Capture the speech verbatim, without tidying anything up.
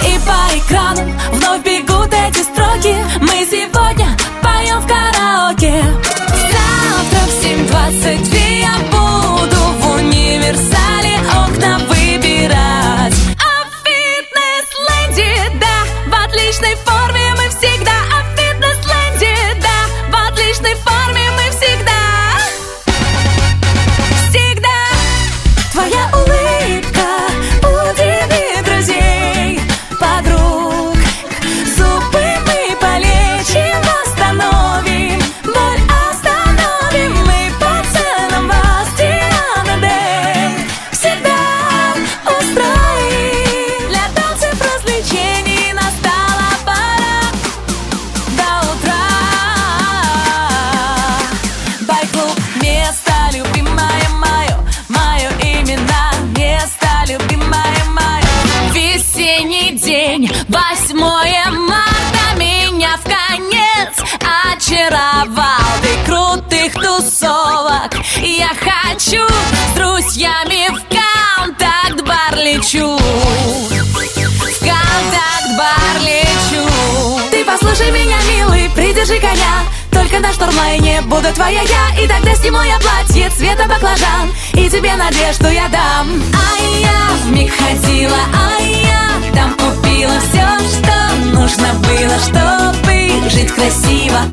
И по экранам вновь бегут эти строки. Мы сегодня поем в караоке. Завтра в семь двадцать две я буду в универсале окна выбирать. А в фитнес-ленде, да, в отличной форме мы всегда. А в фитнес-ленде, да, в отличной форме мы всегда. Всегда. Твоя улыбка удивит друзей, подруг. Зубы мы полечим, восстановим, боль остановим. Мы поцелуем вас, Диана Дэй. Всегда устроим. Для танцев, развлечений настала пора. До утра. Байк-клуб, место любимое мое, мое именно место любимое мое. Весенний день, восьмое марта, меня в конец очаровал. Ты крутых тусовок, я хочу с друзьями в контакт-бар лечу. В контакт-бар лечу. Ты послушай меня, милый, придержи коня. Только на шторм-лайне буду твоя я. И тогда сниму я платье цвета баклажан, и тебе надежду я дам. А я вмиг ходила, а я там купила все, что нужно было, чтобы жить красиво.